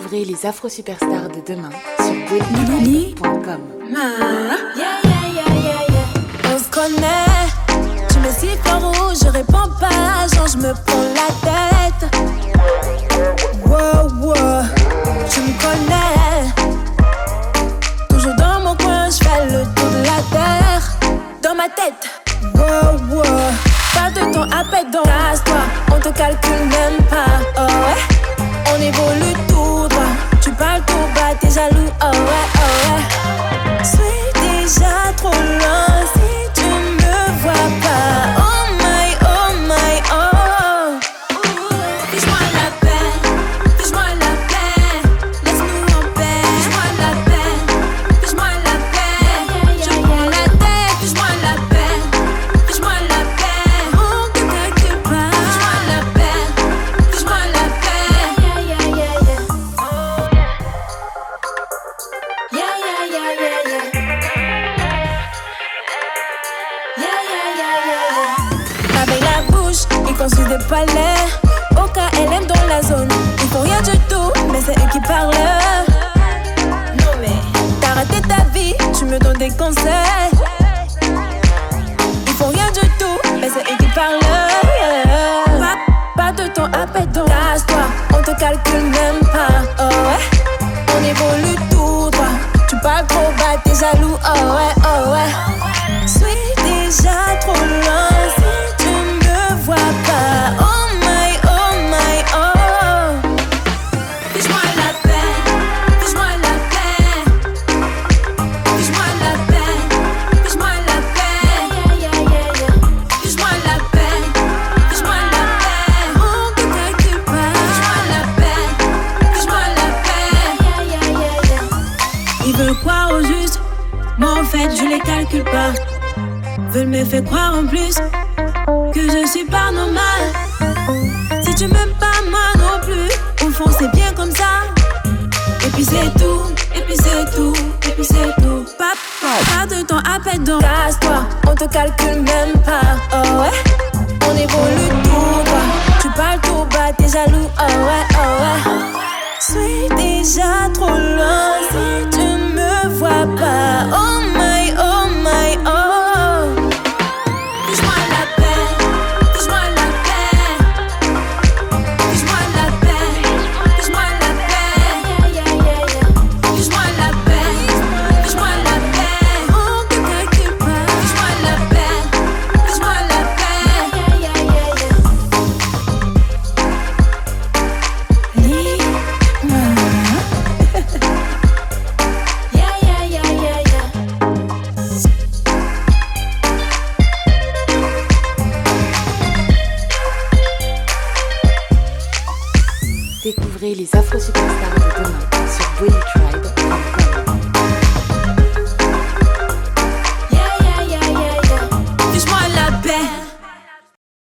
Découvrez les Afro-Superstars de demain sur bulletpride.com. On se connaît, tu me siffles en rouge, je réponds pas, genre je me prends la tête. Wow, wow, tu me connais. Toujours dans mon coin, je fais le tour de la terre. Dans ma tête, wow, wow. Pas de temps à perdre, donc casse-toi, on te calcule même pas, oh ouais. On évolue tout droit, tu parles tout bas, t'es jaloux, oh ouais. Suis déjà trop loin si tu me vois pas, oh my, oh. Fiche-moi la paix, fiche-moi la paix, laisse-nous en paix. Fiche-moi la paix, fiche-moi la paix, je prends la tête. Fiche-moi la paix, fiche-moi la paix, on te calcule pas. Fiche-moi la paix, fiche-moi la paix. Avec la bouche, ils construisent des palais. Au cas, elle aime dans la zone. Ils font rien du tout, mais c'est eux qui parlent. Non mais, t'as raté ta vie, tu me donnes des conseils. Ils font rien du tout, mais c'est eux qui parlent. Pas de temps à perdre, donc casse-toi, on te calcule même pas, oh ouais. On évolue tout droit, tu parles trop bas, t'es jaloux, oh ouais. Suis déjà trop loin si tu me vois pas, oh my, oh. Fiche-moi la paix, fiche-moi la paix. Fiche-moi la paix, fiche-moi la paix. Fiche-moi la paix, fiche-moi la paix, on te calcule pas. Fiche-moi la paix, fiche-moi la paix. Ils veulent croire au juste, moi en fait je les calcule pas. Veulent me faire croire en plus que je suis pas normal. Si tu m'aimes pas moi non plus, au fond c'est bien comme ça. Et puis c'est tout, et puis c'est tout, et puis c'est tout. Pas de temps à perdre, donc casse-toi, on te calcule même pas, oh ouais. On évolue tout droit, tu parles tout bas, t'es jaloux, oh ouais. Suis déjà trop loin si tu me vois pas, oh my, oh. Fiche-moi la paix, fiche-moi la paix. Fiche-moi la paix, fiche-moi la paix. Fiche-moi la paix, fiche-moi la paix, on te calcule pas. Fiche-moi la paix, fiche-moi la paix. Découvrez les Afro-Superstars de demain sur bulletpride.com.